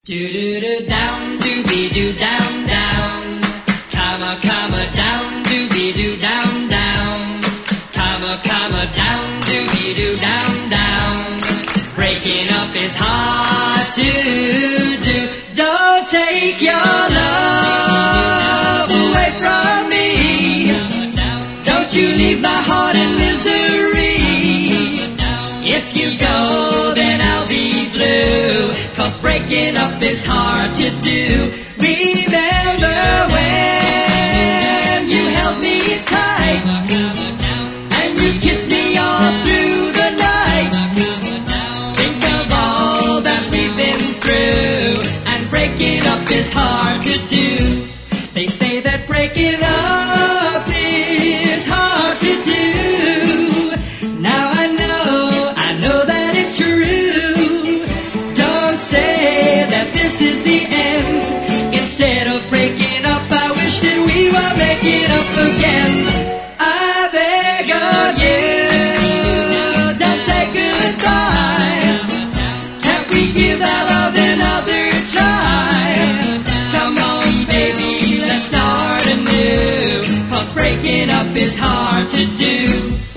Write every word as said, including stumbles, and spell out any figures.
Do do do down, doobie doo down down, comma comma down, doobie doo down down, comma comma down, doobie doo down down. Breaking up is hard to do. Don't take your love away from me. Don't you leave my heart in misery. If you go, then I'll be blue. 'Cause breaking up is hard to do. Remember when you held me tight and you kissed me all through the night. Think of all that we've been through, and breaking up is hard to do. They say that breaking up is hard to do. Now I know, I know that it's true. Don't say that this is the end. Instead of breaking up, I wish that we were making up again. I beg of you, don't say goodbye. Can't we give that love another try? Come on, baby, let's start anew. 'Cause breaking up is hard to do.